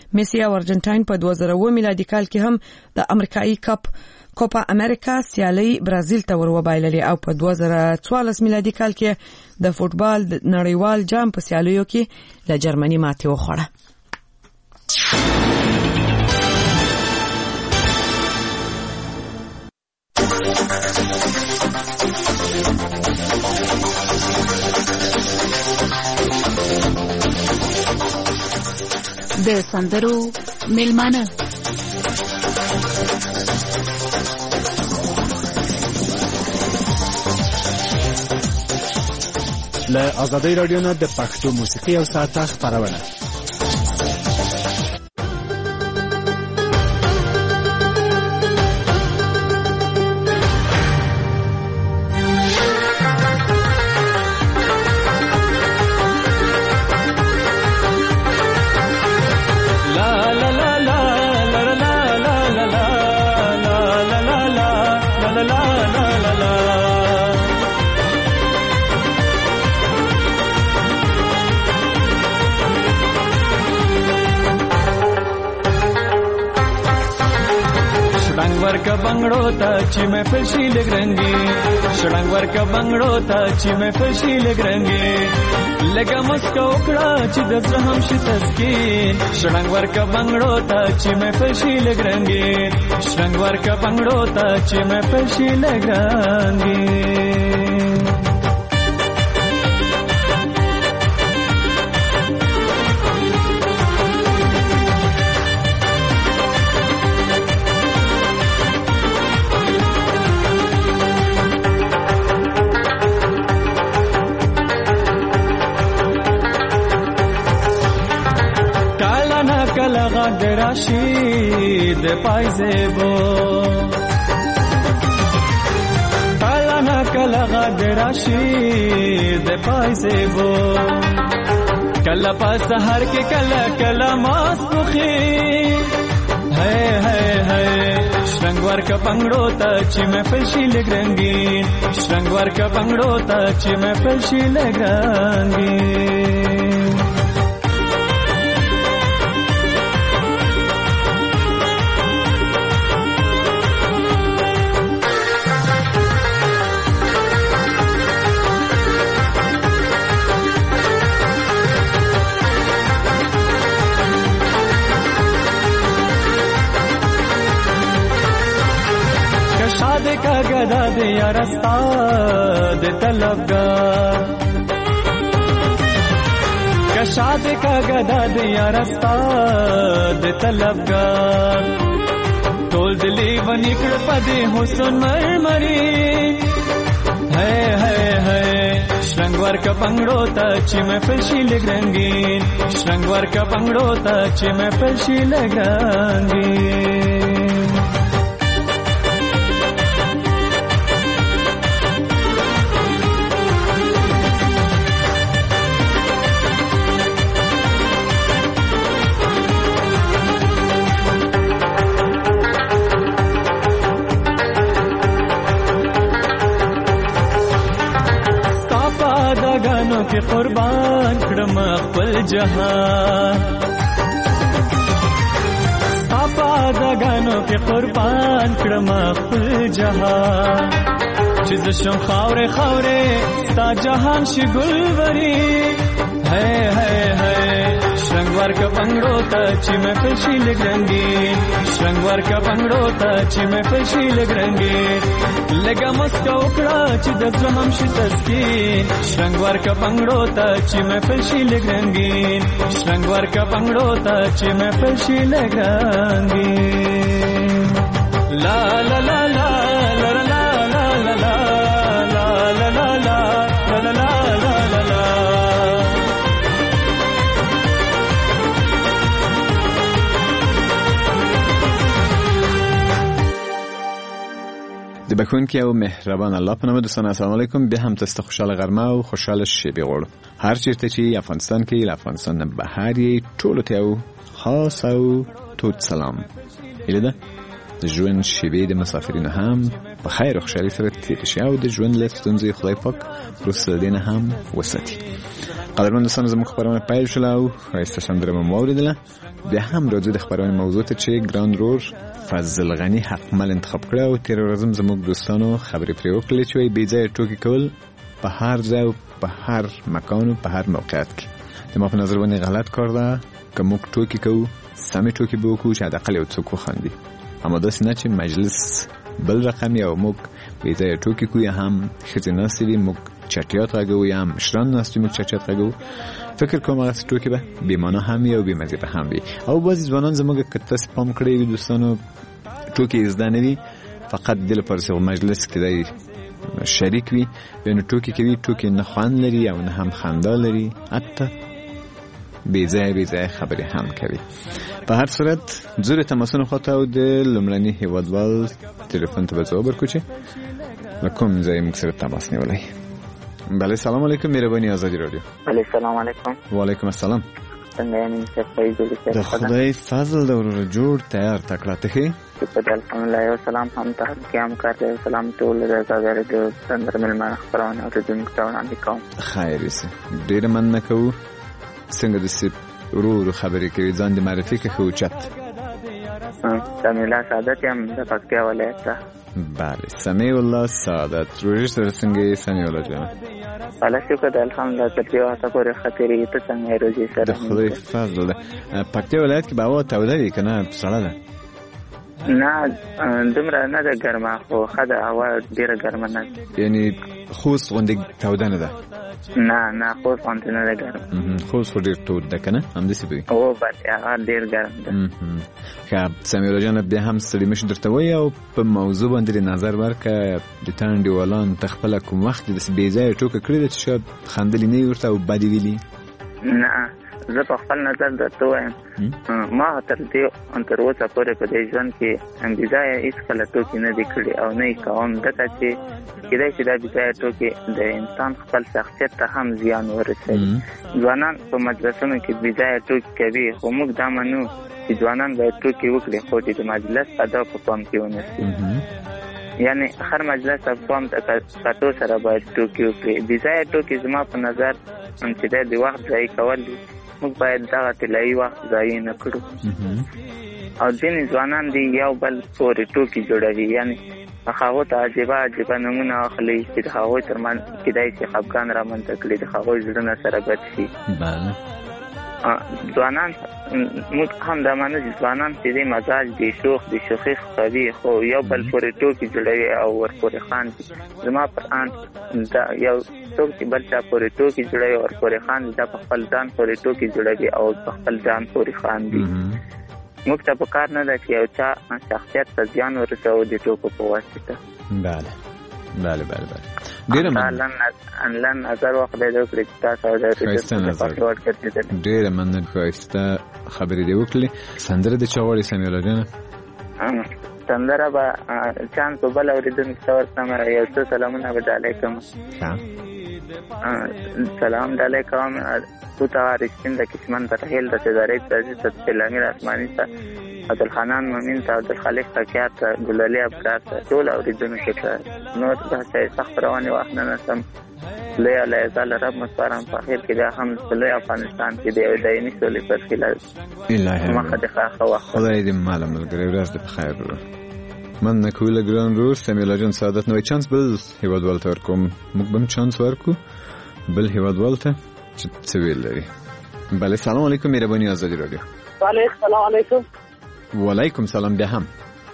میسی او ارجنټاین په 2009 میلادي کال کې هم د امریکایي کوپا امریکا سیالي برازیل ته وروبایللې او په 2014 میلادي کال کې د فوتبال نړیوال جام په سیالیو کې له جرمني ماتې وخوړه. د سندرو میلمانه له آزادۍ رادیو نه د پښتو موسیقي او ساعته خپرونه. ورکا بنگړو ته چې مې فشي لګرنګي شړنګ ورکا بنگړو ته چې مې فشي لګرنګي لګا مسکو کړه چې د زړه هم شي تسکین شړنګ ورکا بنگړو ته چې مې فشي لګرنګي شړنګ ورکا بنگړو ته چې مې فشي لګرنګي. راشی د پایزبو کلا نا کلا غد راشی د پایزبو کلا پاس هر کې کلا کلا ماس مخي ہے ہے ہے شرنګ ورکا پنګړو ته چې مې فشي لګرنګي شرنګ ورکا پنګړو ته چې مې فشي لګرنګي. का गदा दे या रास्ता दे तलबगार कशाद का गदा दे या रास्ता दे तलबगार टोल दिली बनिकड़ पदे हुसन मरमरी है श्रृंगवर का पंगड़ो ची में फशी लगरंगी श्रृंगवर का पंगड़ो ची में फशी लगरंगी. के कुर्बान कड़म खपल जहां आपा दगानों के कुर्बान कड़म खपल जहां चीज शम खावरे खावरे ता जहान शिगुलवरी है श्रृंगवर का पंगड़ो ची में फशी लगरंगी श्रृंगवर का पंगड़ो ची में फशी लगरंगी लगा मस्का उकड़ा ची दजो हम शितस्की श्रृंगवर का पंगड़ो ची में फशी लगरंगी श्रृंगवर का पंगड़ो ची में फशी लगरंगी. ला ला ला ला ला ला ला ला ला ला ला ला ला ला ला ला ला. د بخونکي او مهربان الله په نامه دوستان السلام علیکم. بیا هم تاسو خوشاله غرمه او خوشاله شپه غواړم. هر چیرته چې افغانستان کې له افغانستان نه بهر یې ټول ته او خاص او توت سلام. اله د ژوند شپې د مسافرینو هم په خیر او خوشالۍ سره تیر شي او د ژوند له ستونزې خدای پاک روسته دینه هم وساتي. قدرمن دوستان زموږ خبرونه پیل شول او ښایسته سندره مو واورېدله. بیا هم راځو د خبرونې موضوع ته چې ګران رور فضل غني حقمل انتخاب کړه او تېره ورځ هم زموږ دوستانو خبرې پرې وکړلې چې وایي بېځایه ټوکې کول په هر ځای او په هر مکان او په هر موقعیت کې د ما په نظر باندې غلط کار ده که موږ ټوکې کوو سمې ټوکې به وکړو چې حداقل یو څوک وخاندي، اما داسې نه چې مجلس بل رقم یا موږ بېځایه ټوکې کوو یا هم ښځې ناستې دي موږ چټیات غږوو یا هم مشران ناست دي موږ چټیات غږوو. فکر کوم هغسې ټوکې به بېمانا هم وي او بېمزې به هم وي. او بعضې ځوانان زموږ که تاسې پام کړی وي دوستانو ټوکې یې زده نه وي، فقط دې لپاره چې مجلس کې دی شریک وي بیا نو ټوکې کوي، ټوکې نه خوند لري او نه هم خندا لري، حتی بېځایه خبرې هم کوي. په هر صورت ځو د تماسونو خواته او د لومړني هېوادوال تلیفون ته به ځواب ورکړو چې له کوم ځای موږ سره تماس نیولی. بله سلام علیکم، مهرباني آزادي رادیو. بله سلام علیکم. وعلیکم السلام. څنګه یې؟ د خدای فضل د وروره جوړ تیار تکړه ته ښې په الحمدلله. یو سلام هم ته کې هم کار دی. سلام ټول د آزادۍ رادیو سندره مېلمانه خپرونه اورېدونکو ته وړاندې کوم. خیر یې ډېره مننه کوو. څنګه داسې ورو خبرې کوي، ځان دې معرفي کړه ښه اوچت. سمیع الله سعادت یم د پکتیا ولایت څخه. بله سمیع الله سعادت. روژې سره څنګه یې سمیع الله جانه؟ الله شکر دی الحمدلله تر دې وخته پورې ښه تېرېږي. ته څنګه یې روژې سره؟ د خدای فضل ده. پکتیا ولایت کې به هوا توده وي که نه سړه ده؟ نه دومره نه ده ګرمه خو ښه ده، هوا ډېره ګرمه نه ده. یعنې خوست غوندې توده نه ده؟ نه خوست غوندې نه ده ګرمه. خوست خو ډېر تود ده که نه همداسې به وي؟ او بلې هغه ډېر ګرم ده. ښه سمیع الله جانه بیا هم ستړي مه شو درته وایي او په موضوع باندې دې نظر ورکړه. د تا انډیوالان ته خپله کوم وخت داسې بېځایه ټوکه کړې ده چې شاید خندلي نه وي ورته او بدې ویلي؟ نه زه په خپل نظر درته وایم ما تر اوسه پورې په دې ژوند کې بېځایه هېڅکله ټوکې نه دي کړي او نه یې کوم، ځکه چې کېدای شي دا بېځایه ټوکې د انسان خپل شخصیت ته هم زیان ورسوي. ځوانان په مجلسونو کې بېځایه ټوکې کوي خو موږ دا منو چې ځوانان باید ټوکې وکړي خو چې د مجلس ادب په پام کې ونیسي. یعنی هر مجلس په پام ته کتو سره باید ټوکې وکړي. بېځایه ټوکې زما په نظر چې د وخت ضایع کول دي، موږ باید دغه طلایي وخت ضایع نه کړو. او ځینې ځوانان دي یو بل پورې ټوکې جوړوي، یعنی هغو ته عجیبه نومونه اخلي چې د هغوی ترمنځ کېدای شي خفګان رامنځته کړي، د هغوی زړونه سره بد شي. ځوانان موږ هم دا منو چې ځوانان چې دی مزاج دی شوخي خوي خو یو بل پورې ټوکې جوړوي او ورپورې خاندي. زما پر ان دا یو څوک چې بل چا پورې ټوکې جوړوي او ورپورې خاندي دا په خپل ځان پورې ټوکې جوړوي او په خپل ځان پورې خاندي. موږ ته پکار نه ده چې یو چا شخصیت ته زیان ورسوو د ټوکو په واسطه. بله ډېره انلاین نظر وخدای دې وکړي چې تاسو ډېره مننه ښایسته خبرې دې وکړلې. سندره د چا غواړې سمیع الله جانه؟ سندره به چانس په بل اورېدونکي ته ورکړم. یو څو سلامونه به ډالۍ کوم. سلام ډالۍ کوم کوته رښتین د کشمن ته هیل د سزارې عزیز ته سلامي رحماني ته عبدالحنان مؤمن ته عبدالخالق تکیات ته ګلالي ابکار ته ټول اورېدونکو ته نور بحثه سخت روانې وخت نه نسم لوی الله تعالی رب مسپارم په اخر کې دا هم لوی افغانستان کې دی دایمي سولې پر خلاف الهي مخه خاخه وخت خدای دې مال ملګری ورځ دې په خیر من نکوله ګران رور سمیع الله جان سعادت نوې چانس بل هیوادوال ته ورکوم. موږ به چانس ورکو بل هیوادوال ته چې څه ویل لري. بله سلام علیکم مهرباني آزادي رادیو. وعلیکم السلام علیکم. وعلیکم سلام بیا هم.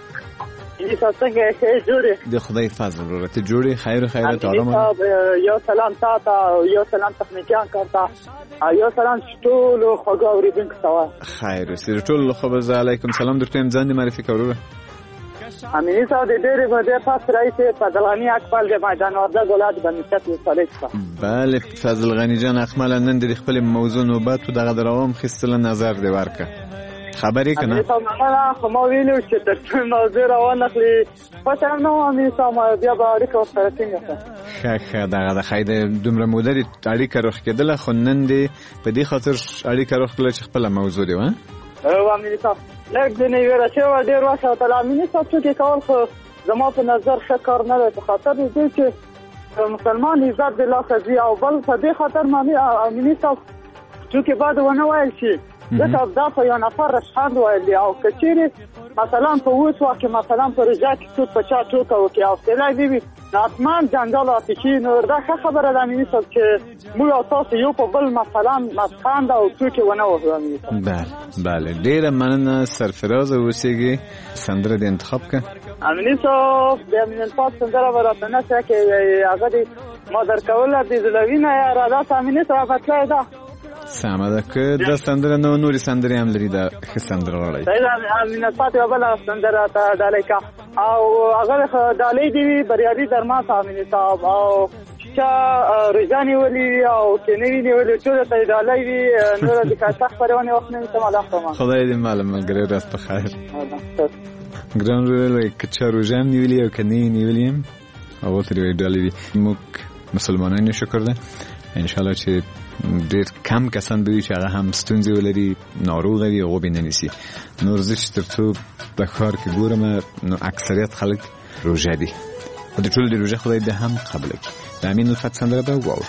د خدای فضل ورته ته جوړې خیر خیرات آرام. یو سلام تاسو یو سلام تخنیکیان کارتا یو سلام ټول خوږه اوریدونکو ته. خیر سره ټول خبر ز علیکم سلام درته ځان دې معرفي کوله. امینی صاحب د ډېرې بده پاس رئیس فضلغنی اکمل د میدان ورده ګلاد بنسټ وصالح. بله فضل غنی جان اکمل نن د خپل موضوع نوبت او دغه دروام خستل نظر دی ورکه خبرې کنه. خو ما ویلو چې د موضوع روانه کړی پته نو امي سم بیا به اړیکه سره څنګه ښه دغه د خیده دومره مودې اړیکه روخ کېدله خو نن دی په دې خاطر اړیکه روخ کړل چې خپل موضوع دی و او امي صاحب لکه د نیوره چې و ډیر واسه تعالی امي صاحب چې کول خو زما په نظر ښه کار نه دی په خاطر دې چې مسلمان عزت د لاسه ځي او بل په دې خاطر باندې امیني صاحب چې بعد ونه وایي شي ځکه دا په یو نفر رسخاند وایي او کچېرې مثلا په اوس وخت کې مثلا په رجا کې څوک په چا ټوکه وکړي او سیلای وي ناتمان جنجال اتشي نو دا ښه خبره ده امیني صاحب چې موږ او تاسو یو په بل مثلا مسخاند او ټوکې ونه وهو امیني صاحب. بله ډېره مننه سرفراز اوسېږي سندره دې انتخاب کړه. امیني صاحب د امین پاک سندره به راته نشته کې هغه دې ما درکوله د زلوینه یاره دا امیني صاحب اطلاع ده سمه ده که دا سندره نو نورې سندرې هم لري دا ښه سندره غواړئ امین پاک یوه بله سندره ته ډالۍ که او هغه ډالۍ دې وي بریالي درمان ته امیني صاحب او چا رجا نیولي وي او چې نه وي نیولي ټوله ته یې ډالۍ وي نوره د کاته خپرونې وخت نه وي ته مالا خورم خدای دې ماله ملګری ورځ په خیر. ګران ورور که چا روژه هم نیولي او که نه یې نیولي هم هغو ته یې ډالۍ وي. موږ مسلمانان یې شکر ده انشاءالله چې ډېر کم کسان به وي چې هغه هم ستونزې ولري ناروغه وي هغو به یې نه نیسي. نور زه چې تر څو په ښار کې ګورم نو اکثریت خلک روژه دي او د ټولو د روژه خدای دې هم قبوله کړي. د امین الفت سندره به واورو.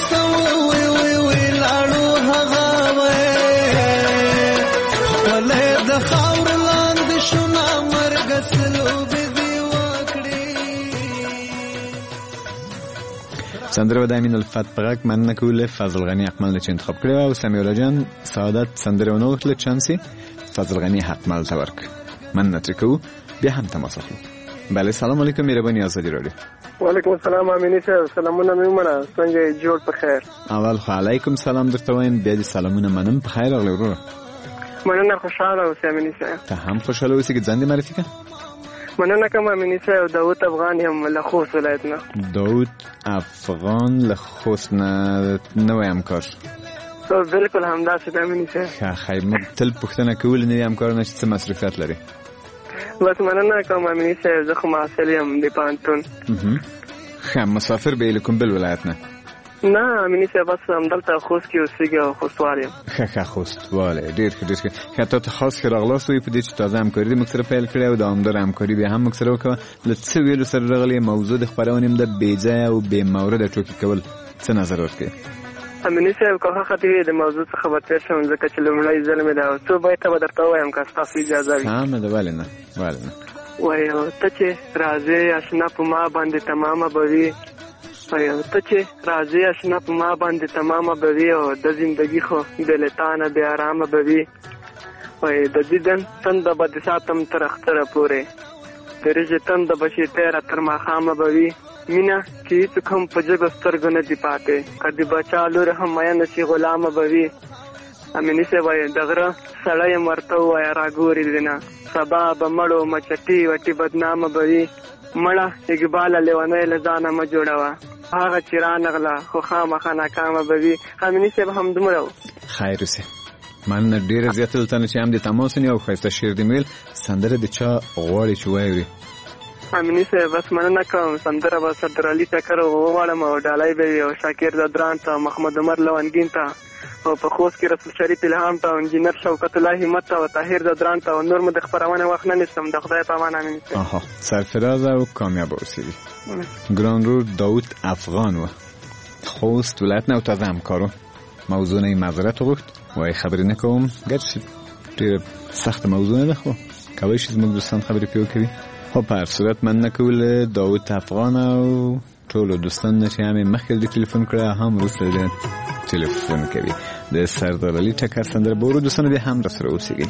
لاړو هغه وې سندره د امین الفت پغک مننه کوله فضل غنی اکمل چې انتخاب کړو او سمیولا جان سعادت سندره ونو وکړه چانسي فضل غنی اکمل تورک مننه ترکو بیا هم تماس وکړو. بله سلام علیکم مهرباني آزادی رادیو. وعلیکم السلام امینی صاحب سلامونه میمنه څنګه جوړ په خیر. اول خو علیکم سلام درته وایم بیا دې سلامونه منم په خیر راغلی ورور. مننه خوشاله اوسې امینی صاحب. ته هم خوشاله اوسې چې ځان دې معرفي کړه. مننه کوم امینی صاحب. داود افغان یم له خوست ولایت نه. داود افغان له خوست نه نوی همکار. بالکل همداسې د امینی صاحب. خیر موږ تل پوښتنه کول نوي همکارونه چې څه مصروفیت لري. بس مننه کوم امینی صاحب. زه خو محصل یم د پوهنتون. ښه مسافر به یې له کوم بل ولایت نه؟ نه امینی صاحب بس همدلته خوست کې اوسېږي او خوستوال یم. ښه خوستوالی ډېر ښه ډېر ښه. ښه تا ته خاص ښه راغلاست وایي په دې چې تازه همکاري دې موږ سره پیل کړې او دوامداره همکاري بیا هم موږ سره وکړه. له څه ویلو سره راغلې موضوع د خپرونې هم د بېځایه او بې مورده ټوکې کول څه نظر ورکوي؟ امینی صاحب که حقیقت د موضوع څخه به تېر شم ځکه چې لومړی ځل مې ده او څو بیته به درته ووایم که ستاسو اجازه وي. سمه ده ولې نه ولې نه. وایو ته چې راځې اشنا په ما باندې تمامه به وي. وایو ته چې راځې اشنا په ما باندې تمامه به وي او د زندګي خو بې له تا نه بې ارامه به وي. وایي د دیدن تنده به دې ساتم تر اختره پورې د رژې تنده به شي تېره تر ماښامه به وي. مینه چې هېڅوک هم په جګو سترګو نه دي پاتې که د بچا لور هم مینه شي غلامه به وي. امیني صاحب وایي د غره سړی یم ورته ووایه راګورې دې نه سبا به مړو مچټي وټي بدنامه به وي. مړه اقباله لیونۍ له ځانه مه جوړوه هغه چې رانغله خو خامخا ناکامه به وي. امیني صاحب همدومره و. خیر اوسې مننه ډېره زیاته دلته نه چې هم دې تماس ونیو او ښایسته شعر دې ویل. سندره د چا غواړې چې واورې؟ امینی صاحب بس مننه کوم. سندره به صدر علي چکر وغواړم او ډالۍ به وي او شاکر زدران ته محمد عمر لونګین ته او په خوست کې رسول شریف الهام ته او انجینر شوکت الله همت ته او طاهر زدران ته او نور مو د خپرونې وخت نه نیستم. د خدای په امان امینی صاحب. سرفراز او کامیاب اوسیدی. ګران رور داود افغان و خوست ولایت نه او تازه همکارو موضوع نه معذرت غوښت وای خبرې نه کوم ګرچې ډېره سخته موضوع نه ده خو کولی شي زموږ دوستان خبرې پرې وکړي. خب په هر صورت مننه کوله داود افغان او ټولو دوستان نه چې هم مخکې د تلیفون کړه هم وروسته د تلیفون کوي. د سردار علي ټکر سندره به ورو دوستانو بیا هم راسره اوسېږئ.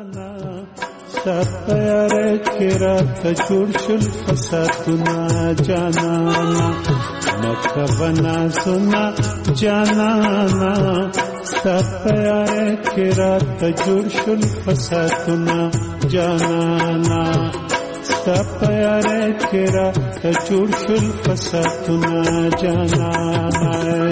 ستاره کې راته جوړ شول فساتونه جانانا مکه بنا سنا جانانا ستاره کې راته جوړ شول فساتونه جانانا ستاره کې راته جوړ شول فساتونه جانانا.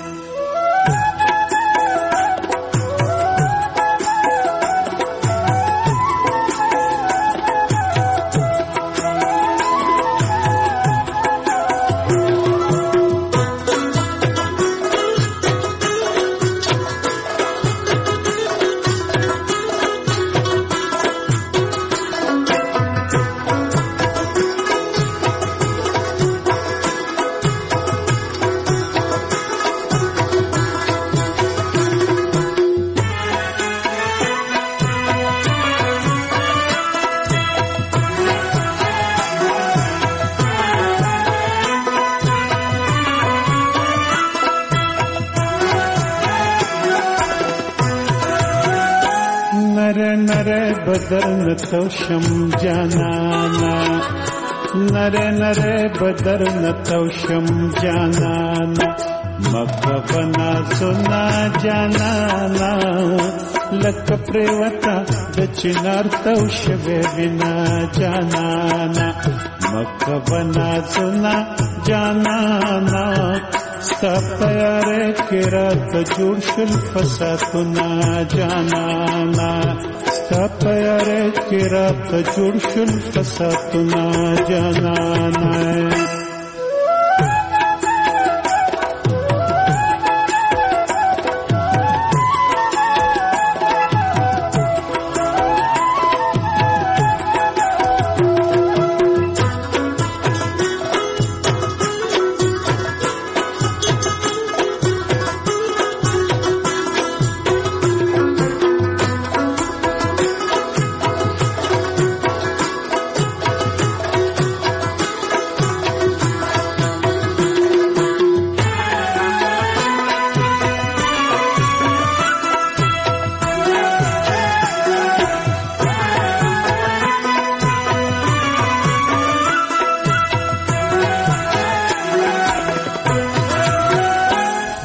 بدر نتوشم جانانا نره نره بدر نتوشم جانانا مکه بنا سنا جانانا لکه پریوتا د چنار توشوه بنا جانانا مکه بنا سنا جانانا ستا پیاره کې راته جوړ شل فساتونه جانانا ستا پیاره کې راته جوړ شل فساتونه جانانا.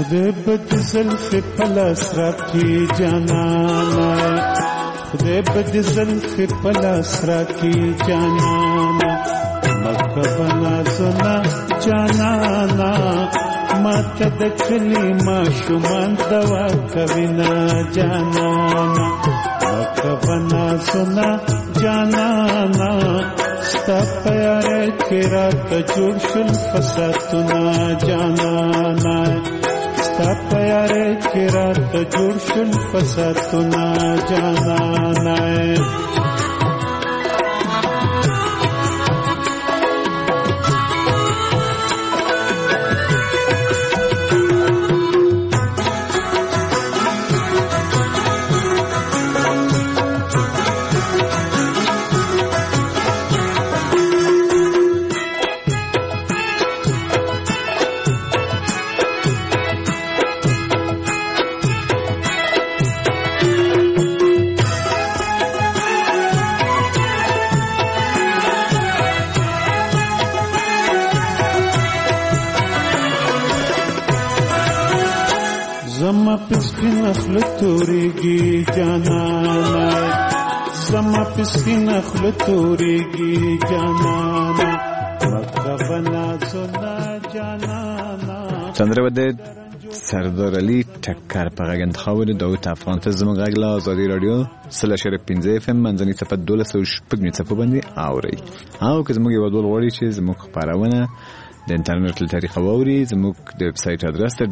خدای بد زلف پلاس راکی جانانا خدای بد زلف پلاس راکی جانانا مکه بنا زنا جانانا ماته د کلی ماشومان دوا کوینا جانانا مکه بنا زنا جانانا ستا پیاره کې راته جوړ شول فساتونه جانانا ستا پیاره کې راته جوړ شول فساتونه جانانا زما پسکین اخل توریگی جانانا زما پسکین اخل توریگی جانانا مکبنا زنا جانانا سندره بده سردار علی ټکر په غږ انتخاب د داوود افغان ته زموږ غږ له ازادي رادیو /15 FM منځني صفحه 12 صفحه باندې اوري او که زموږ یو ډول غواړي چې زموږ خبرونه د انټرنیټ له طریقه واوري زموږ د ویب سټ ادرس ته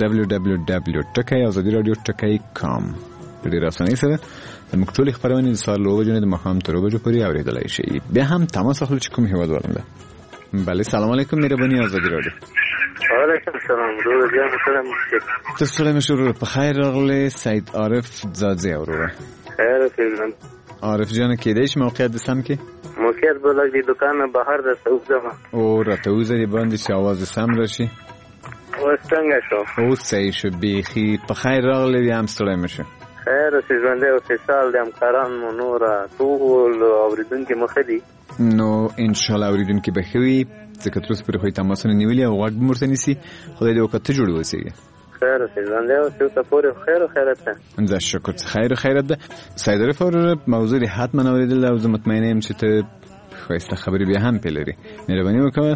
www.azadieradio.com په ډیر اسانۍ سره زموږ ټول خبرونه د سهار له 9 بجو نه د ماښام تر 9 بجو پورې اورېدلای شي. بیا هم تماس اخلو چې کوم هیواد ورنده. بله سلام علیکم مهرباني آزادي رادیو. وعلیکم السلام ورور جان سلام. تاسو له مشورو په خیر راغلی سید عارف زادزی اورور. خیر فیلم. عارف جان کېدای شي موقعیت د سم کې؟ موقعیت بلګ دی دکان بهر د سوق ځما. او راته وزري باندې چې आवाज سم راشي. او څنګه شو؟ او صحیح شو بیخي په خیر راغلی هم ستړی مشه. خیر اوسې ژوندې اوسې سال د همکاران مو نور ټول اوریدونکو مخه دي. نو ان شاء الله اوریدونکو به خوي ځکه تر اوسه پرې خو تماسونه نیولې او غږ مرته نيسي خدای دې وکړه جوړ وسیږي. خیر اوسې ژوندې اوسې ته پوره خیر او خیرت ده. زه شکر خیر او خیرت ده. سید عارف موضوع حتما اوریدل او زه مطمئنه یم چې ته خواسته خبرې به هم پلري. مهرباني وکړه.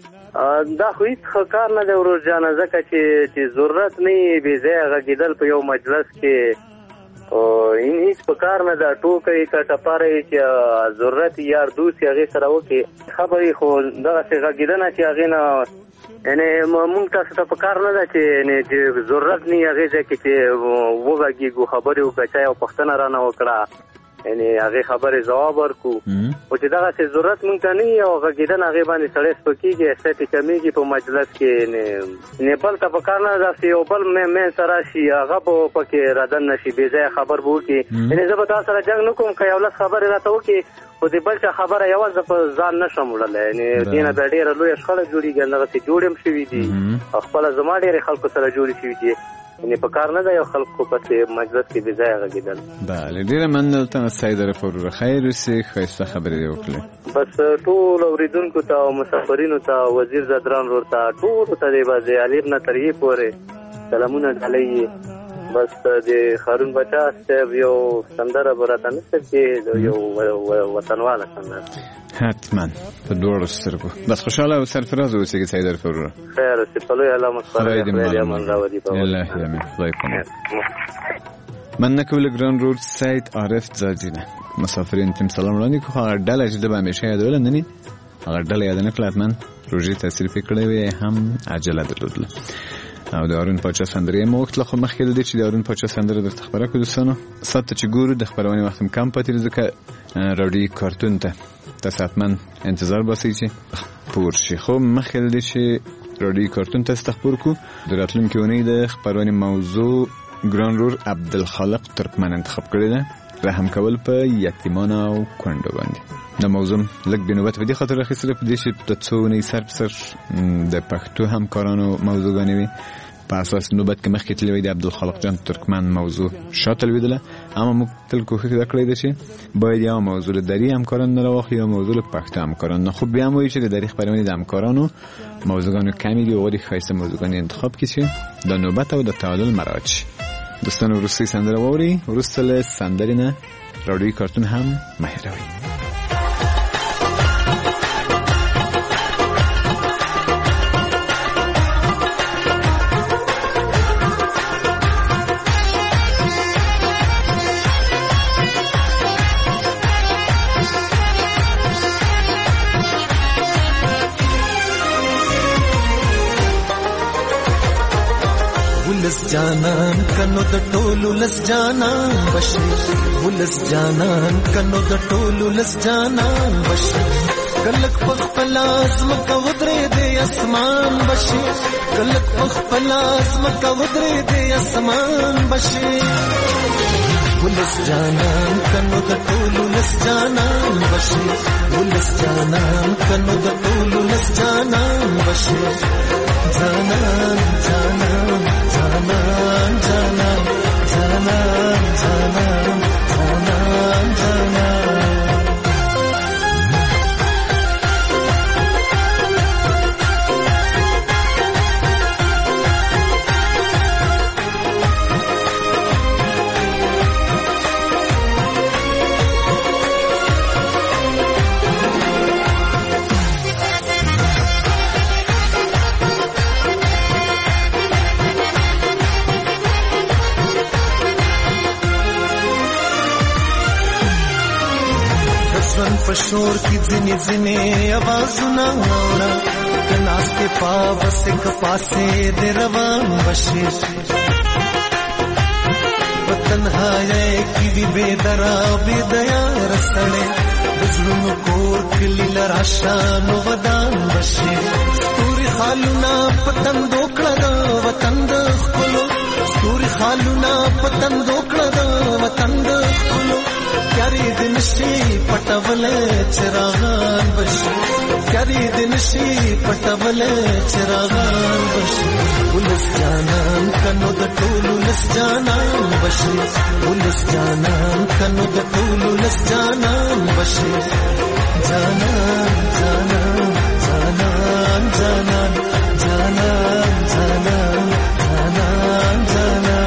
دا خو هیڅ کار نه دی ورور جان ځکه چې ضرورت نه بي ځای غږیدل په یو مجلس کې او این هیڅ په کار نه دا ټوکې کټه پاره چې ضرورت یار دوست هغه سره وکي خبرې خو دغه څه غږیدنه چې هغه نه یعنی مونږ تاسو ته په کار نه ده چې ضرورت نه هغه ځکه چې وګږیږو خبرې وکړای او پښتنه را نه وکړه یعنی هغه خبره جواب ورکو او چې دغه څه ضرورت مونږ ته نه یو غږیدنه هغه باندې سړی سپکیږي استې کمیږي په مجلس کې نه بل ته په کار نه ده چې یو بل مې سره شي هغه په کې ردن نشي بي ځای خبر وو کې یعنی زه به تاسو سره جنگ نکوم که یو لس خبره راته وکي خو دې بل څه خبره یوازې په ځان نشم وړلای یعنی دینه به ډېره لویه شخړه جوړېږي هغه چې جوړ هم شوي دي خپل زما ډېر خلکو سره جوړ شوي دي یعنی په کار نه ده یو خلکو په مجلس کې بي ځای غږیدل. بله ډېره مننه ته سید عارف ورور خیر اوسې ښایسته خبرې دې وکړې. بس ټول اوریدونکو ته او مسافرینو ته وزیر زدران ورور ته ټولو ته دې بازي علي نه تر یې پورې سلامونه ډالۍ. بس د خارون بچا صاحب یو سندره براته نشته چې یو وطنواله سندره حتما په دوړو سترګو بس خوشاله او سرفراز اوسئ سید عارف ورور. خیر اوسې په لوی علامت خدای دې من راوړي په الله یې خدای کوم. من نکول ګران رود سید عارف زاجینه مسافرین تیم سلام وړاندې کوم هغه ډله چې د همیشه یادول نه ني هغه ډله یاد نه کړم من پروژې تاثیر پکړې وي هم عجله درلودله او د هارون پاچا سندرې مو وخت له مخکې د دې چې د هارون پاچا سندره د خبره کو دوستانو ساته چې ګورو د خبرونه وخت کم پاتې ځکه راډیو کارتون ته تاسو انتظار باسي چې پور شي خو مخکې د دې چې راډیو کارتون ته استخبار کو د راتلونکي اونۍ د خبرونه موضوع ګران رور عبدالخالق ترکمن انتخاب کړی دی رحم کول په یتیمانو او کونډو باندې. د موضوع لږ بنوبت په دې خاطر راخیستل په دې چې د څو نه سر د پښتو همکارانو موضوع غنوي په اساس نوبت کې مخکې تللی وي د عبدالخالق جان ترکمن موضوع شاته لوېدله، اما موږ تل کوښښ دا کړی دی چې باید یا موضوع له دري همکاران نه راواخلو یا موضوع له پښتو همکاران نه. خو بیا هم وایي چې د دري خپرونې د همکارانو موضوعګانو کمی دي، غواړي ښایسته موضوعګانې انتخاب کړي چې د نوبت او د تعادل مراعات شي. دوستانو وروستۍ سندره واورئ، وروسته له سندرې نه راډیویي کارتون هم مه هېروئ. ولس جانان کنو د ټولو لس جانان بشي، ولس جانان کنو د ټولو لس جانان بشي، کلک پخپل ازمکه ودرې د اسمان بشي، کلک پخپل ازمکه ودرې د اسمان بشي، ولس جانان کنو د ټولو لس جانان بشي، ولس جانان کنو د ټولو لس جانان بشي، جانان جانان جانان جانان جانان جانان جانان جانان. پشور کی ځنې ځنې आवाजونه اورا کناسته پاوس یک پاسه د روان بشي، وطنهای کی وی بيدرا بيدیا رسړې بزړونو کور کلی لراشان ودان بشي، ستوري خالونه پتن دوکړه د وطن د خلو، ستوري خالونه پتن دوکړه د وطن د خلو، کاری دن شي پټول چراغان بشي، کاری دن شي پټول چراغان بشي، ولس جانان کنو د ټولو لس جانان بشي، ولس جانان کنو د ټولو لس جانان بشي، جانان جانان جانان جانان جانان جانان جانان جانان.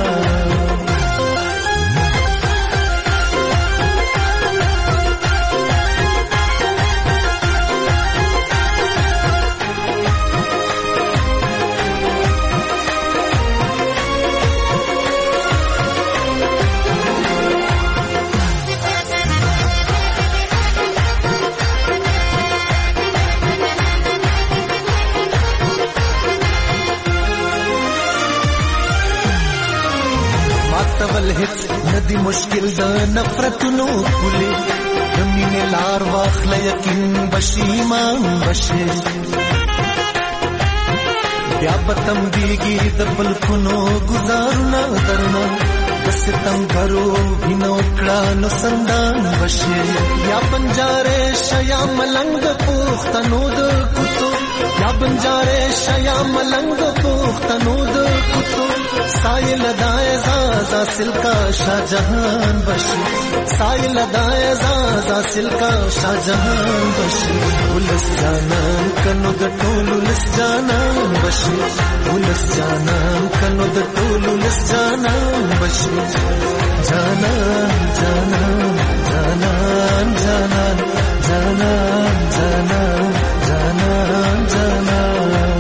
ول هیڅ ندی مشکل د نفرتونو کلی، د مینې لار واخله یقین بشي ایمان بشي، بیا به تمبیږي د بلکونو ګزارونه درنه، د ستمګرو وینو کړه نو سندان بشي، یا بنجارې شیا ملنګ پوښتنو د کوڅو، یا بنجارې شیا ملنګ پوښتنو د کوڅو، سایل دای زازا سلکا شاهجهان بشي، سایل دای زازا سلکا شاهجهان بشي، ولس جانان کنو د ټولو لس جانان بشي، ولس جانان کنو د ټولو لس جانان بشي، جانان جانان جانان جانان جانان جانان جانان جانان.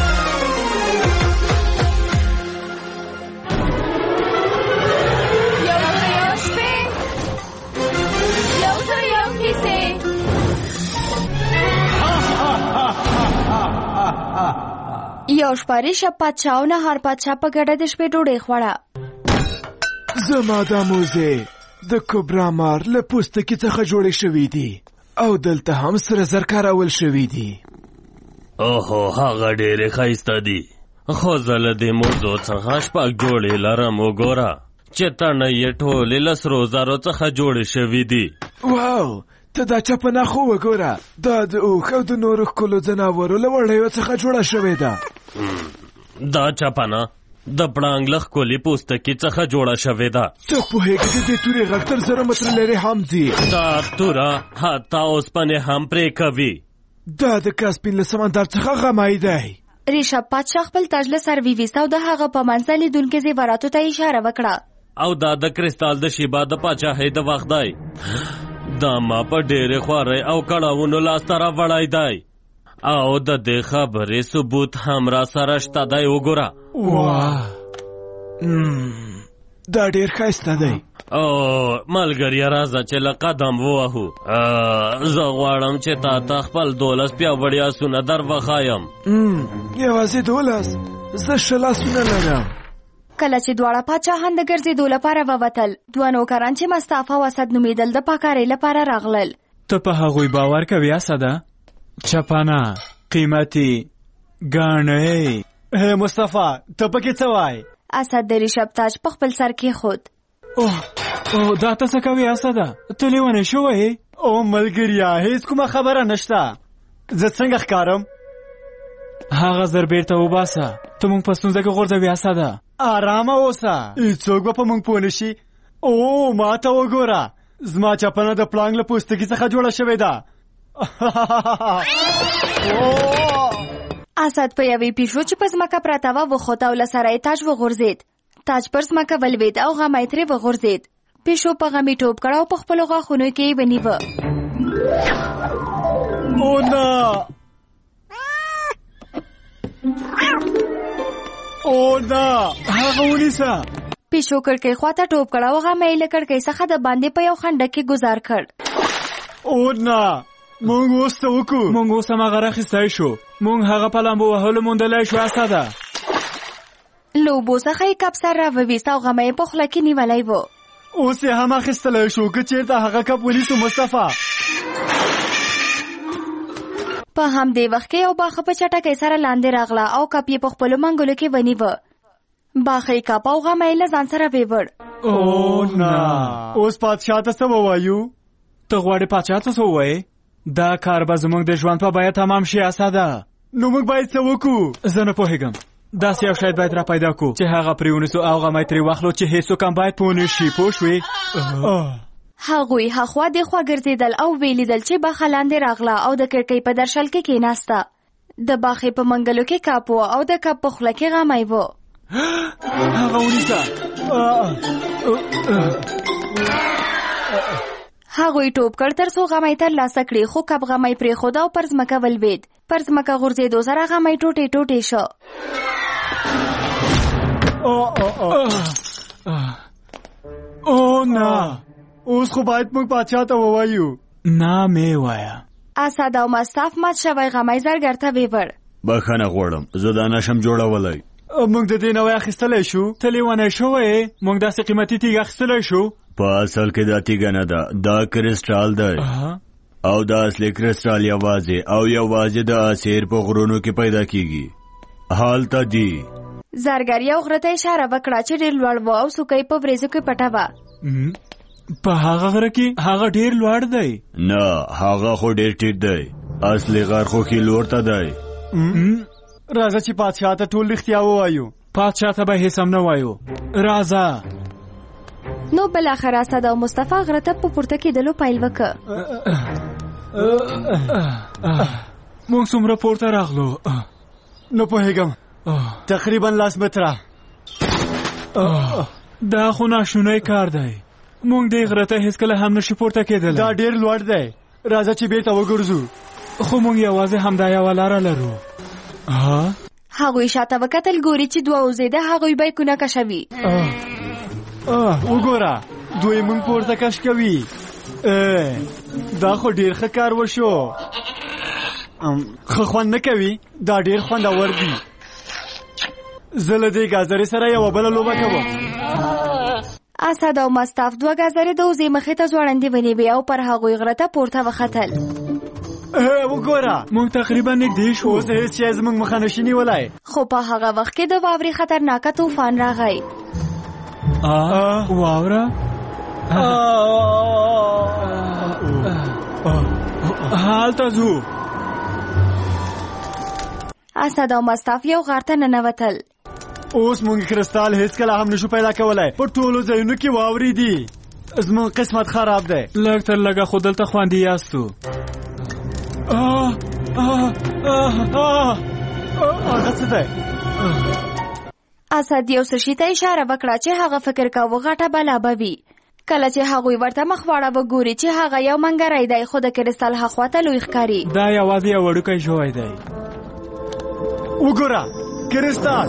یو شپاري شپ پادشاه او نهار پادشاه په ګډه د شپې ډوډۍ خوړه. زما دا موزې د کبرا مار له پوستکي څخه جوړې شوي دي او دلته هم سره زر کارول شوي دي. اوهو هغه ډېرې ښایسته دي، خو زه له دې موزو څخه شپږ جوړې لرم. وګوره چې تڼۍ یې ټولې له سرو زرو څخه جوړې شوي دي. واو، ته دا چپنه خو وګوره، دا د اوښ او د نورو ښکلو ځناورو له وړیو څخه جوړه شوې ده. دا چپنه د پړانګ له ښکلي پوستکي څخه جوړه شوې ده. ته پوهېږې د دې تورې غږ تر 1000 متره لرې هم ځي. دا توره حتی اوسپنې هم پرې کوي. دا د کاسپین له سمندر څخه غمی دی. ریشب پادشاه خپل تاج له سر ویویسته او د هغه په منځ لیدونکي زیوراتو ته اشاره وکړه. او دا د کرسټال د شیبا د پاچاهۍ د وخت دی. دا ما په ډېرې خوارۍ او کړاوونو لاسته راوړی دی او د دې خبرې ثبوت هم را سره شته دی. وګوره. واه دا ډېر ښایسته دی. او ملګريه راځه چې له قدم ووهو. زه غواړم چې تا ته خپل 12 پیاوړي آسونه در وښایم. یوازې 12؟ زه 6 آسونه لرم. کله چې دواړه پاچاهان د ګرځېدو لپاره ووتل، 2 نوکران چې مصطفی او اسد نومېدل د پاکارۍ لپاره راغلل. ته په هغوی باور کوې اسده؟ چپانه، قیمتي، ګاڼۍ. مصطفی ته پکې څه وایې؟ اسد د ریشب تاج په خپل سر کېښود. اوه دا ته څه کوې اسده؟ ته لیونی شوی؟ او ملګریا هیڅ کومه خبره نشته. زه څنګه ښکارم؟ هغه زر بیرته وباسه. ته موږ په ستونزه کې غورځوې اسده. آرامه اوسه، هیڅوک به په موږ پوه نشي. او ما ته وګوره، زما چپنه د پړانګ له پوستکي څخه جوړه شوې ده. اسد په یوې پیشو چې په ځمکه پرته وه وخوت او له سره یې تاج وغورځېد. تاج پر ځمکه ولوېد او غمی ترې وغورځېد. پیشو په غمي ټوپ کړ او په خپلو غاښونو کې یې ونیوه. او نه، او نه، هغه ونیسه. پیشو کړکۍ خواته ټوپ کړ او غمی له کړکۍ څخه د باندې په یو خندق کې ګزار کړ. او نه، مونږ اوس څه وکړو؟ مونږ اوس هماغه راخیستی شو. مونږ هغه په لامبو وهلو موندلی شو اسده. له اوبو څخه یې کپ سر راوویست او غمی یې په خوله کې نیولی و. اوس یې هم اخیستلی شو. که چېرته هغه کپ ونیسو مصطفی. په همدې وخت کې یو باښه په چټکۍ سره لاندې راغله او کپ یې په خپلو منګلو کې ونیوه. باښه یې کپ او غمی له ځان سره ویوړ. او نه، اوس پادشاه ته څه ووایو؟ ته غواړې پادشاه ته څه ووایې؟ دا کار به زموږ د ژوند په بیه تمام شي اسده. نو موږ باید څه وکړو؟ زه نه پوهېږم. داسې یو شاید باید را پیدا کړو چې هغه پرې ونیسو او غمی ترې واخلو چې هېڅوک هم باید پوه نه شي. پوه شوې؟ هغوی هاخوا دېخوا ګرځېدل او ویې لیدل چې باښه لاندې راغله او د کړکۍ په درشل کې کېناسته. د باښې په منګلو کې کپ و او د کپ په خوله کې غمی و. هغه ونیسه. هغوی ټوپ کړ تر څو غمی ترلاسه کړي، خو کپ غمی پرېښود او پر ځمکه ولوېد. پر ځمکه غورځېدو سره غمی ټوټې ټوټې شو. او نه، اوس خو باید موږ پادشاه ته ووایو. نه مې وایه. اسد او مصطف مات شوی غمی زرګر ته ویوړ. بخښنه غواړم، زه دا نشم جوړولی. موږ د دې نوی اخیستلی شو. ته لیونی شوی؟ موږ داسې قیمتي تیږه اخیستلی شو. په اصل کې دا تیږه نه ده، دا کرسټال دی. او دا اصلي کرسټال یوازې او یوازې د اسیر په غرونو کې پیدا کیږي. هالته دی. زرګر یو غره ته اشاره وکړه چې ډېر لوړ و او څوکۍ په وریځو کې پټه وه. په هغه غره کې هغه ډېر لوړ دی؟ نه، هغه خو ډېر ټیټ دی. اصلي غر خو ښي لور ته دی. راځه چې پادشاه ته ټول رښتیا ووایو. پادشاه ته به هېڅ هم نه وایو. راځه. نو بالاخره اسد او مصطفی غره ته په پورته کېدلو پیل وکړ. موږ څومره پورته راغلو؟ نه پوهېږم، تقریبا 10 متره. دا خو ناشونی کار دی. موږ دې غره ته هېڅکله هم نشو پورته کېدلی. دا ډېر لوړ دی. راځه چې بیرته وګرځو. خو موږ یوازې همدا یوه لاره لرو. هغوی شاته وکتل، ګوري چې 2 وزې ده، هغوی بیکونه کشوي. وګوره، دوی موږ پورته کش کوي. دا خو ډېر ښه کار وشو. ښه خوند نه کوي؟ دا ډېر خوندور دي. زه له دې ګازرې سره یوه بله لوبه کوم. اسد او مصطف 2 ګازرې د وزې مخې ته ځوړندې ونیوې او پر هغوی غره ته پورته وختل. وګوره، موږ تقریبا نږدې شو. اوس هېڅ شی زموږ مخه نشي نیولی. خو په هغه وخت کې د واورې خطرناکه طوفان راغی. واوره؟ هالته ځو. اسد او مصطف یو غار ته ننوتل. اوس مونږ کرسټال هیڅکله هم نشو پیدا کولای. په ټولو ځایونو کې واورې دي. زموږ قسمت خراب دی. لږ تر لږه خو دلته خوندي یاستو. هغه څه دی؟ اسد یو څه شي ته اشاره وکړه چې هغه فکر کاوه غټه بلا به وي. کله چې هغوی ورته مخ واړه وګوري چې هغه یو منګری دی خو د کرسټال هاخوا ته لوی ښکاري. دا یوازې یو وړوکی ژوی دی. وګوره کرسټال.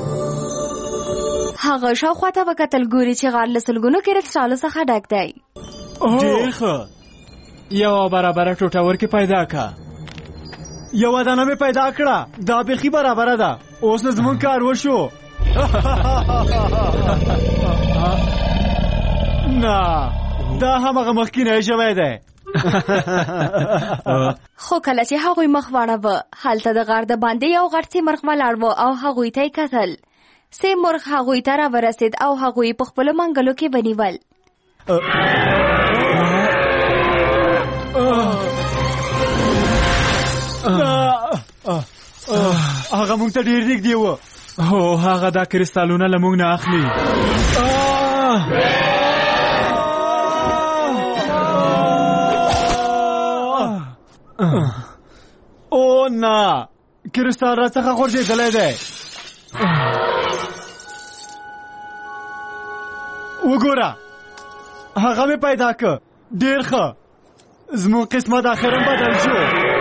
هغه شاوخوا ته وکتل ګوري چې غار له سلګونو کرسټالو څخه ډک دی. ډېر ښه. یوه برابره ټوټه ورکې پیدا که. یوه دانه مې پیدا کړه. دا بیخي برابره ده. اوس نو زموږ کار وشو. نه دا همغه مخکینی ژوی دی. خو کله چې هغوی مخ واړوه هلته د غار د باندې یو غټ سیمرغ ولاړ و او هغوی ته یې کتل. سیمرغ هغوی ته راورسېد او هغوی په خپلو منګلو کې ونیول. هغه موږ ته ډېر نږدې و. هو هغه دا کرسټالونه له موږ نه اخلي. او نه کرسټال راڅخه غورځېدلی دی. وګوره هغه مې پیدا که. ډېر ښه. زموږ قسمت اخرا بدل شو.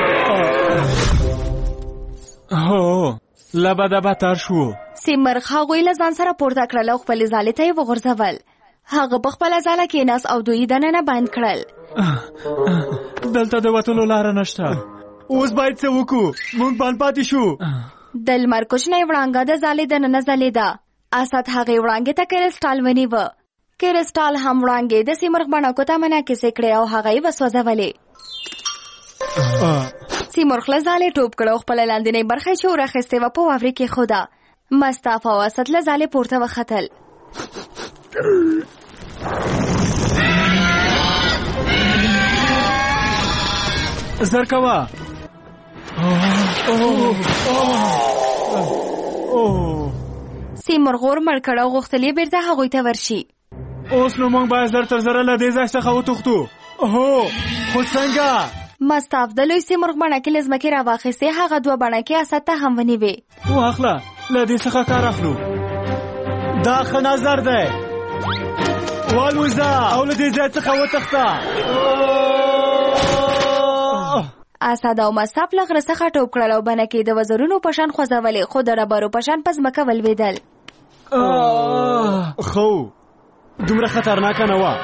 هو له بده بدتر شو. سیمرغ هغوی له ځان سره پورته کړل او خپلې ځالې ته یې وغورځول. هغه په خپله ځاله کېناست او دوی دننه بند کړل. دلته د وتلو لاره نشته. اوس باید څه وکړو؟ موږ بند پاتې شو. د لمر کوچنۍ وړانګه د ځالې دننه ځلېده. اسد هغې وړانګې ته کرسټال ونیوه. کرسټال هم وړانګې د سیمرغ بڼکو ته منعکسې کړې او هغه یې وسوځولې. سیمرغ له ځالې ټوپ کړ او خپله لاندنۍ برخه چې اور اخیستې وه په واورې کېښوده. مصطفی او اسد له ځالې پورته وختل. زر کوه. سیمرغ اور مړ کړ او غوښتل یې بېرته هغوی ته ورشي. اوس نو موږ باید زر تر زره له دې ځای څخه وتښتو. هو خو څنګه؟ مصطفی د لوی سیمرغ بڼکې له ځمکې راواخیستې. هغه دوه بڼکې اسد ته هم ونیوې. واخله له دې څخه کار اخلو. دا ښه نظر دی. والوځه او له دې ځای څخه وتښته. اسد او مصطفی له غره څخه ټوپ کړل او بڼکې د وزرونو په شان خوځولې خو د ډبرو په شان په ځمکه ولوېدل. خو دومره خطرناکه نه وه.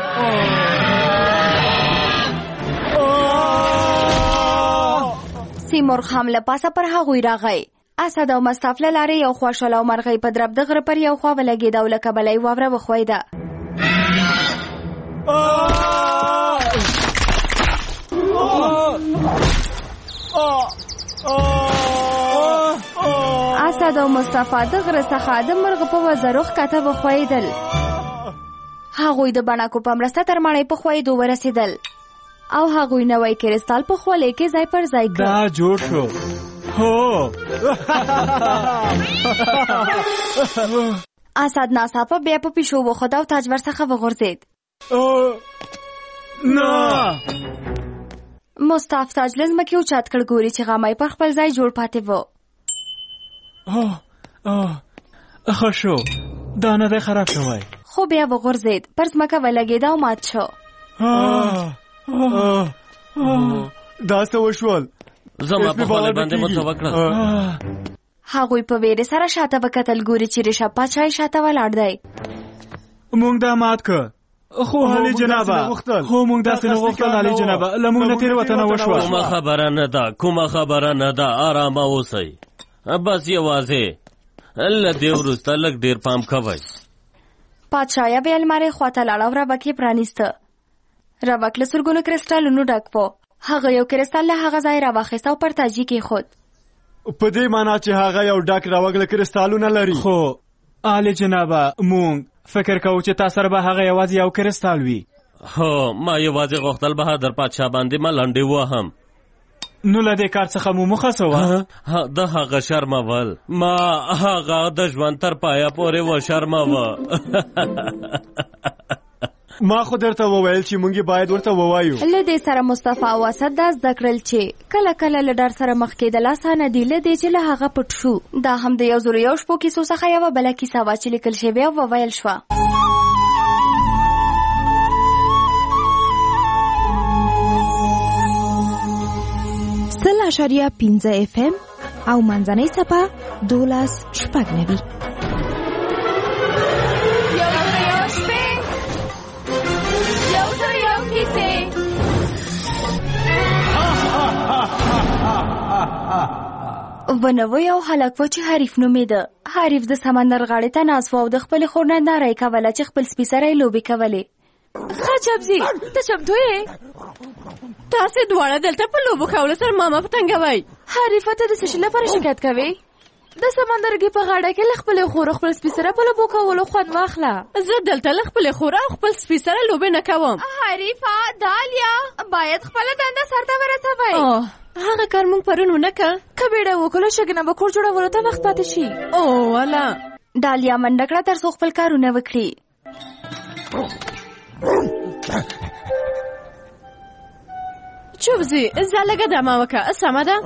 سیمرغ هم له پاسه پر هغوی راغی. اسد او مصطفی له لارې یو خوا شول او مرغۍ په درب د غره پر یو خوا ولګېده او له کبله یې واوره وښویده. اسد او مصطفی د غره څخه د مرغ په وزرو ښکته وښویېدل. هغوی د بڼکو په مرسته تر ماڼۍ په ښویېدو ورسېدل او هغوی نوی کرسټال په خولې کې ځای پر ځای کړ. دا جوړ شو. هو اسد ناڅاپه بیا په پیشو وخوت او تاج ورڅخه وغورځېد. نه مصطفی تاج له ځمکې اوچت کړ. ګوري چې غمی پر خپل ځای جوړ پاتې و. ښه شو. دا نه دی خراب شوی. خو بیا وغورځېد. پر ځمکه ولګېد او مات شو. دا څه وشول؟ زما په خولې باندې مو څه وکړل؟ هغوی په ویرې سره شاته وکتل. ګوري چې ریشب پاچا یې شاته ولاړ دی. موږ دا مات که. خو عالی جنابه موږ داسې نه غوښتل. عالی جنابه له موږ نه تېروتنه وشوه. کومه خبره نه ده. ارامه اوسئ. بس یوازې له دې وروسته لږ ډېر پام کوئ. پادشاه بیا المارۍ خواته لاړ او ربک یې پرانیسته. ربک له سلګونو کرسټالونو ډک و. هغه یو کرسټال له هغه ځای راواخیست او پر تاج یې کېښود. په دې معنا چې هغه یو ډک راوګله کرسټالونه لري. خو عالی جنابه موږ فکر کوو چې تا سره به هغه یوازې یو کرسټال وي. هو ما یوازې غوښتل بهادر پادشاه باندې ملنډې وهم. نو له دې کار څخه مو مخه سوه د هغه شرمول ما هغه د ژوند تر پایه پورې وشرموه. ما خو درته وویل چې مونږ باید ورته ووایو. له دې سره مصطفی او اسد دا زده کړل چې کله کله له ډر سره مخ کېدل اسانه دي له دې چې له هغه پټ شو. دا هم د 101 شپو کیسو څخه یوه بله کیسه وه چې لیکل شوې او وویل شوه. 0.5 FM او منځنۍ څپه 12.9. ونوه یو هلک و چې حریف نومېده. حریف د سمندر غاړې ته ناست و او د خپلې خور نه ناره یې کوله چې خپل سپي سره یې لوبې کولې. ښه چپزي ته چمتو یې؟ تاسې دواړه دلته په لوبو کولو سره ماما پتنګوئ. حریفه ته د څه شي لپاره شکایت کوې؟ د سمندرګي په غاړه کې له خپلې خور او خپل سپي سره په لوبو کولو خوند واخله. زه دلته له خپلې خور او خپل سپي سره لوبې نه کوم. حریفه دالیا باید خپله دنده سرته ورسوئ. هغه کار موږ پرون ونه که بیړه وکړو شګنه به کور جوړولو ته وخت پاتې شي. والا دالیا منډه کړه تر څو خپل کارونه وکړي. چوبزي زه لږه دمه وکړه سمه ده.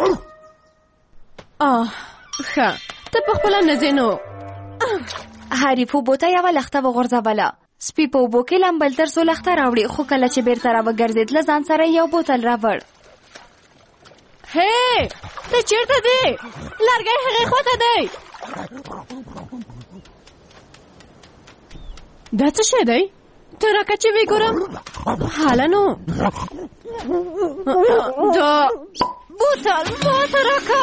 ښه ته په خپله نه ځې نو. حریف اوبو ته یوه لښته وغورځوله. سپي په اوبو کې لمبل تر څو لښته راوړي خو کله چې بیرته راوګرځېد له ځان سره یو بوتل راوړ. هی ته چیرته دی؟ لرګی هغې خواته دی. دا څه شی دی؟ ته راکه چې ویې ګورم. حاله نو دا بوتل ماته راکه.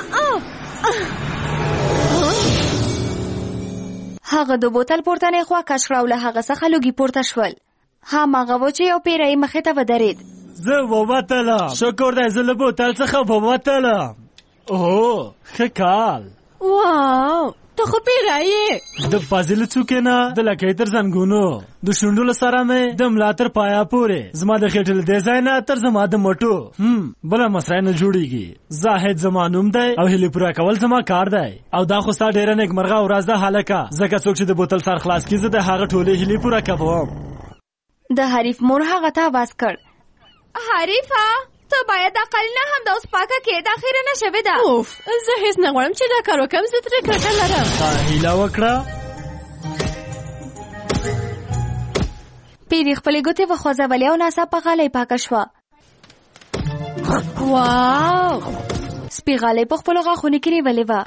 هغه د بوتل پورتنۍ خوا کش کړه او له هغه څخه لوګي پورته شول. هماغه و چې یو پیری مخې ته ودرېد. زه ووتلم. شکر دی زه له بوتل څخه ووتلم. ښه کال. واو ته خو پیری یې. د فاضلې څوکې نه د لکۍ تر زنګونو د شونډو له سره مې د ملا تر پایه پورې زما د خېټې له دې ځای نه تر زما د مټو بله مسرۍ نه جوړېږي. زاهد زما نوم دی او هیلې پوره کول زما کار دی. او دا خو ستا ډېره نیکمرغه ورځ ده هلکه ځکه څوک چې د بوتل سر خلاص کړي زه د هغه ټولې هیلې پوره کوم. د حریف مور هغه ته آواز کړ. حریفه ته باید دا قلینه هم د اوس پاکه کې دا خیره نه شوې ده. زه هیڅ نه غواړم چې دا کار وکړم. زه ترې کرکه لرم. هیله وکړه. پیري خپلې ګوتې وخوځولې او ناڅاپه غالۍ پاکه شوه. واو سپي غالۍ په خپلو غاښونو کې نیولې وه.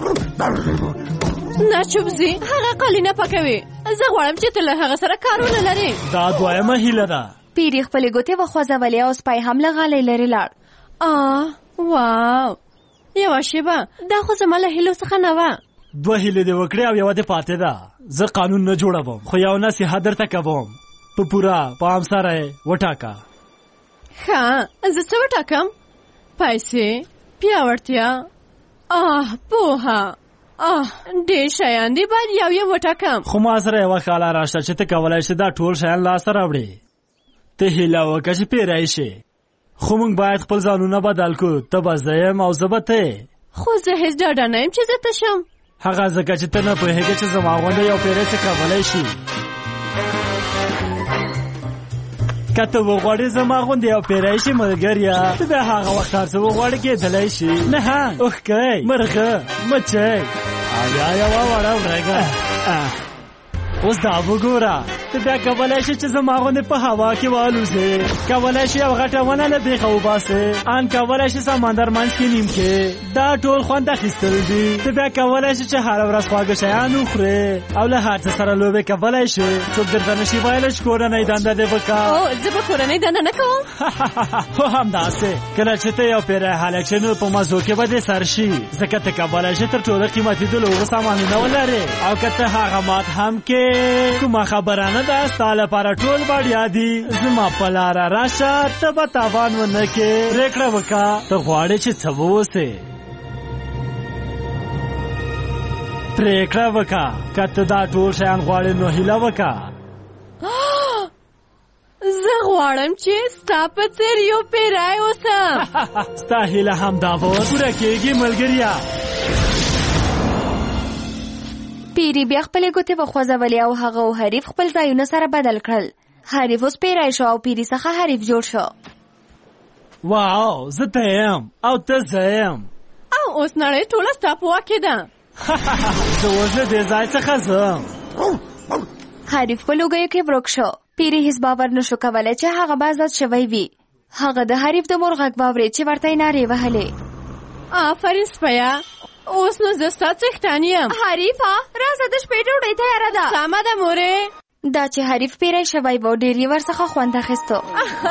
نه چوبزي هغه قلینه پاکوي. زه غواړم چې ته له هغه سره کار ونه لرې. دا دویمه هیله ده. پیري خپلې ګوتې وخوځولې او سپی هم له غالۍ لرې لاړ. واو یوه شیبه دا خو زما له هیلو څخه نه وه. 2 هیلې دې وکړې او یوه دې پاتې ده. زه قانون نه جوړوم خو یو نصیحت درته کوم په پوره پام سره یې وټاکه. ښه زه څه وټاکم؟ پیسې، پیاوړتیا، پوهه، ډېر شیان دي باید یو یو وټاکم. خو ما سره یوه خاله راشته چې ته کولی شې دا ټول شیان لاسته راوړې. ته هیله وکړه چې پیری شې خو موږ باید خپل ځانونه بدل کړو. ته به زه یم او زه به ته. خو زه هېڅ ډاډه نه یم چې زه ته شم. هغه ځکه چې ته نه پوهېږې چې زما غوندې یو پیری څه کولی شي. که ته وغواړې زما غوندې یو پیری شي ملګریه ته بیا هغه وخت هر څه وغواړې کېدلی شي. نهنګ، اوښکۍ، مرغه، مچۍ او بیا یوه وړه ورږه. اوس دا وګوره ته بیا کولی شې چې زما غوندې په هوا کې والوځې. کولی شې یو غټه ونه له بیخه وباسې. ان کولی شې سمندر منځ کې نیم کې. دا ټول خوند اخیستل دي. ته بیا کولی شې چې هره ورځ خواږه شیان وخورې او له هر څه سره لوبې کولی شې. څوک درته نشي ویلی چې کورنۍ دنده دې وکړه. زه به کورنۍ دنده نه کوم. هو همداسې کله چې ته یو پیری هلک شې نو په مزو کې به دې سر شي ځکه ته کولی شې تر ټولو قیمتي د لوبو سامانونه ولرې. او که ته هغه مات هم کې کومه خبره نه ده ستا لپاره ټول وړیا دي. زما په لاره راشه ته به تاوان ونه کې. پرېکړه وکړه ته غواړې چې څه واوسې. پرېکړه وکړه که ته دا ټول شیان غواړې نو هیله وکړه. زه غواړم چې ستا په څېر یو پیری اوسم. ستا هیله هم دا به پوره کېږي ملګریا. پیری بیا خپلې ګوتې وخوځولې او هغه او حریف خپل ځایونه سره بدل کړل. حریف اوس پیری شو او پیری څخه حریف جوړ شو. واو، زه ته یم او ته زه یم. او اوس نړۍ ټوله ستا په واک کې ده. زه اوس له دې ځای څخه ځم. حریف په لوګیو کې ورک شو. پیری هیڅ باور نشو کولی چې هغه به ازاد شوی وي. هغه د حریف د مور غږ واورېد چې ورته یې نارې وهلې. آفرین سپیه، اوس نو زه ستا څښتن یم. حریفه راځه، د شپې ډوډۍ تیاره ده. سمه ده مورې. دا چې حریف پیری شوی و ډېر یې ورڅخه خوند اخیستو.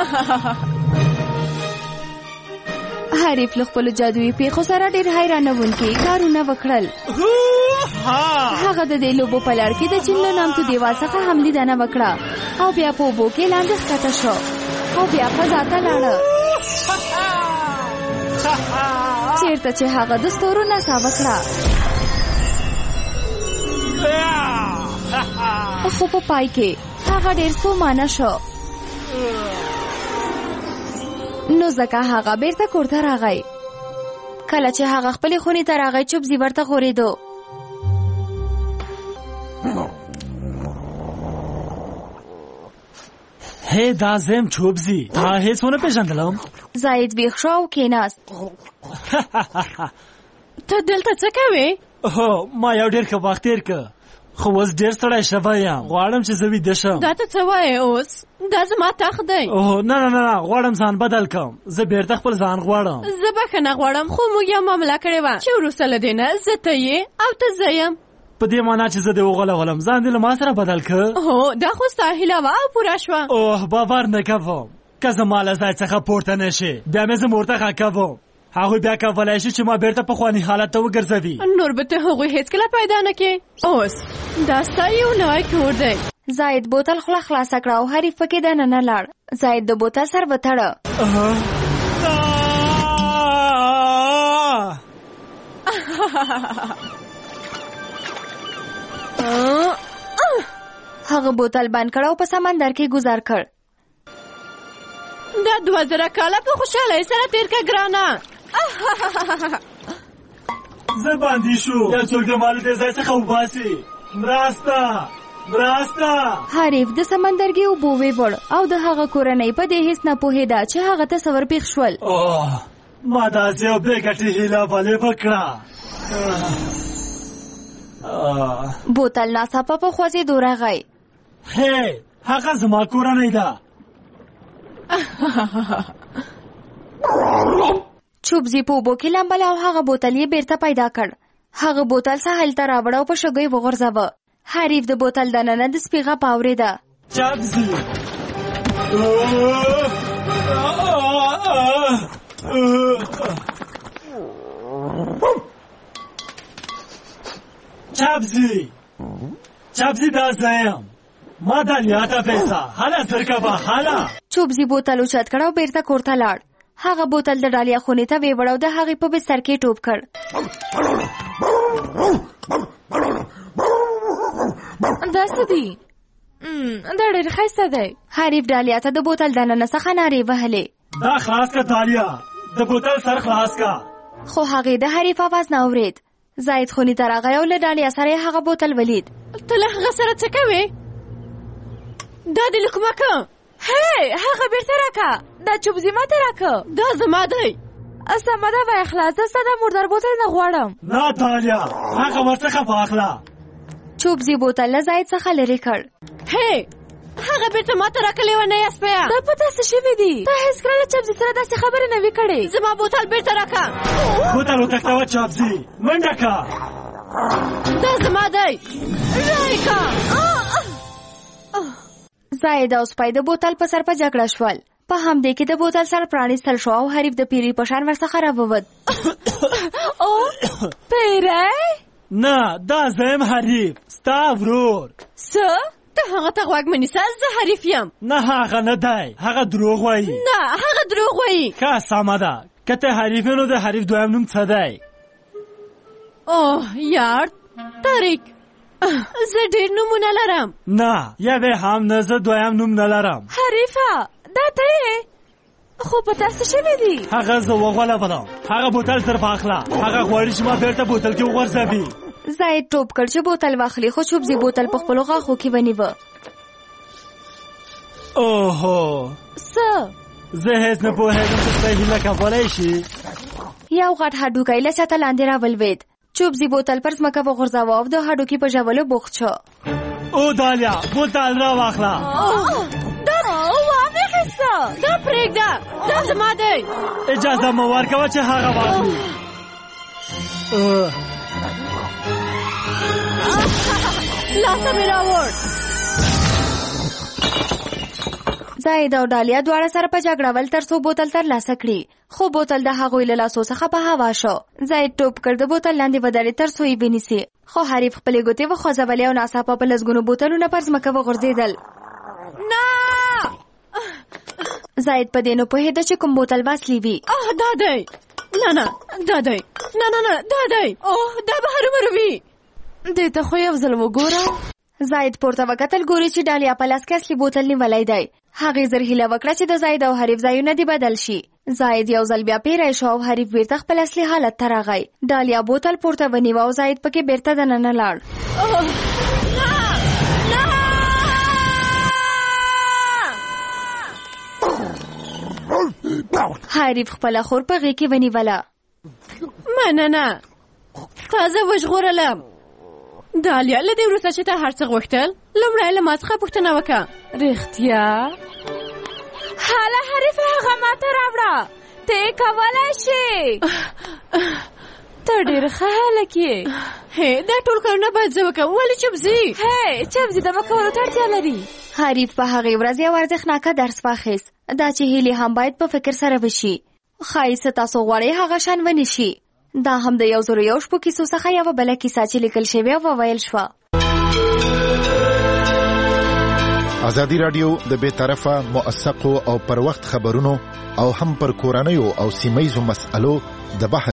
حریف له خپلو جادویي پیښو سره ډېر حیرانوونکي کارونه وکړل. هغه د دې لوبو په لړ کې د چین له نامتو دیوال څخه هم لیدنه وکړه او بیا په اوبو کې لاندې ښکته شو او بیا فضا ته لاړه چېرته چې هغه د ستورو نڅا وکړه. خو په پای کې هغه ډېر ستومانه شو. نو ځکه هغه بیرته کور ته راغی. کله چې هغه خپلې خونې ته راغی چوبزي ورته غورېدو. هی دا زه یم چوبزي، تا هیڅ ونه پېژندلم. زاید ویښ شو او کېناست. ته دلته څه کوې؟ هو، ما یو ډېر ښه وخت تېر که، خو اوس ډېر ستړی شوی یم. غواړم چې زه ویده شم. دا ته څه وایې اوس؟ دا زما تخت دی. اوه نه نه نه، غواړم ځان بدل کړم. زه بیرته خپل ځان غواړم. زه بښنه غواړم، خو موږ یو معامله کړې وه چې وروسته له دې نه زه ته یې او ته زه یم. په دې معنا چې زه دې وغولولم، ځان دې له ما سره بدل کړ؟ هو، دا خو ستا هیله وه او پوره شوه. اوه، باور نه کوم. که زما له ځای څخه پورته نه شي بیا مې زه مورته کوم. هغوی بیا کولی شي چې ما بیرته پخواني حالت ته وګرځوي. نور به ته هغوی هېڅکله پیدا نه کړې. اوس دا ستا یو نوی کور دی. زاید بوتل خوله خلاصه کړه او حریف پکې دننه لاړ. زاید د بوتل سر وتړه. هغه بوتل بند کړ او په سمندر کې گذار کړ. دا 2000 کاله په خوشحالۍ سره تېر کړه ګرانه. زه باندې شو، یو څوک د ما له دې ځای څخه وباسي. مرسته مرسته. حریف د سمندرګي اوبو ویوړ او د هغه کورنۍ په دې هیڅ نه پوهېده چې هغه تصور پېښ شول. ما داسې یو بې ګټې هیله بلې وکړه. بوتل ناڅاپه په خوځېدو راغی. هی، هغه زما کورنۍ ده. چوبزي په اوبو کې لامبل او هغه بوتل یې بیرته پیدا کړ. هغه بوتل ساحل ته راوړ او په شګۍ وغورځاوه. حریف د بوتل دننه د سپي غږ اورېده. چوبزي چوبزي چوبزي دا زه یم. ما دا لیاته پیسه حالا زرکبه حالا. چوبزي بوتل اوچت کړ او بیرته کور ته لاړ. هغه بوتل د ډالیا خونې ته ویوړ او د هغې په بستر کې ټوپ کړ. دا څه دي؟ دا ډېر ښایسته دی. حریف ډالیا ته د بوتل دننه څخه نارې وهلې. دا خلاص که ډالیا، د بوتل سر خلاص که. خو هغې د حریف اواز نه اورېد. زاید خونې ته راغی او له ډالیا سره یې هغه بوتل ولید. ته له هغه سره څه کوې؟ دا دې له کومه که؟ هی، هغه بیرته راکه. دا چوبزي ماته راکه. دا زما دی. سمه ده وایه خلاص، زه ستا د مردار بوتل نه غواړم. نه ډالیا، هغه ورڅخه واخله. چوبزي بوتل له زاید څخه لرې کړ. هی، هغه بیرته ماته راکه لیونۍ اسپیه. دا په داسې شوي دي. ته هېڅکله له چوبزي سره داسې خبرې نه وي کړې. زما بوتل بیرته راکه. بوتل وتښتوه چوبزي، منډه که. دا زما دی. رایې که. زاید او سپی د بوتل په سر په جګړه شول. په همدې کې د بوتل سر پرانیستل شو او حریف د پیری په شان ورڅخه راووت. او پیری؟ نه، دا زه یم حریف، ستا ورور. څه؟ ته هغه ته غوږ مه نیسه، زه حریف یم. نه، هغه نه دی، هغه دروغ وایي. نه، هغه دروغ وایي. ښه سمه ده، که ته حریف یې نو د حریف دویم نوم څه دی؟ اوه یار، طارق. زه ډېر نومونه لرم. نه، یوې هم نه، زه دویم نوم نه لرم. حریفه، دا ته خو په تاسو شوی دی هغه زه وغواړم بدم هغه بوتل صرف اخلا هغه غواړي چې ما بیرته بوتل کې وغورځوي زاید ټوپ کړ چې بوتل واخلي خو چوبزي بوتل په خپلو غاښو کې ونیوه اوهو څه زه هیڅ نه پوهېږم چې ستا هیله کولی شي یو غټ هډوکی له چته لاندې راولوېد چوبزي بوتل پر ځمکه وغورځاوه او د هډوکي په ژولو بوخت شو او دالیا بوتل را واخله دا واخیسته دا پرېږده دا زما دی اجازه مه ورکوه چې هغه واخلي لاسه مې راوړ زاید او ډالیا دواړه سره په جګړه ول تر څو بوتل ترلاسه کړي خو بوتل د هغوی له لاسو څخه په هوا شو زاید ټوپ کړ د بوتل لاندې ودرېد تر څو یې ونیسي خو حریف خپلې ګوتې وخوځولې او ناڅاپه په لسګونو بوتلونه پر ځمکه وغورځېدل نه زاید په دې نه پوهېده چې کوم بوتل واصلي وي دا دی نه دا دی نه دا دی اوه دا به هرومرو وي دې ته خو یو ځل وګوره زاید پورته وکتل ګوري چې ډالیا په لاس کې اصلي بوتل نیولی دی هغې زر هیله وکړه چې د زاید او حریف ځایونه دې بدل شي زاید یو ځل بیا پیری شو او حریف بیرته خپل اصلي حالت ته راغی ډالیا بوتل پورته ونیوه او زاید پکې بیرته دننه لاړ حریف خپله خور په غېږ کې ونیوله مننه تا زه وژغورلم دالیا له دې وروسته چې تا هر څه غوښتل لومړی له ما څخه پوښتنه وکړه رښتیا حاله حریف هغه ماته راوړه ته یې کولی شې ته ډېر ښه هلک یې دا ټول کارونه باید زه وکړم ولې چوبزي چوبزي دمه کولو ته اړتیا لري حریف په هغې ورځ یو ارزښتناکه درس واخیست دا چې هیلې هم باید په فکر سره وشي ښایي څه تاسو غواړئ هغه شان ونیسي دا هم د 101 شپو کیسو څخه یوه بله کیسه چې لیکل شوې او وویل شوه ازادي راډیو د بې طرفه موثقو او پر وخت خبرونو او هم پر کورنیو او سیمه ییزو مسألو د بحث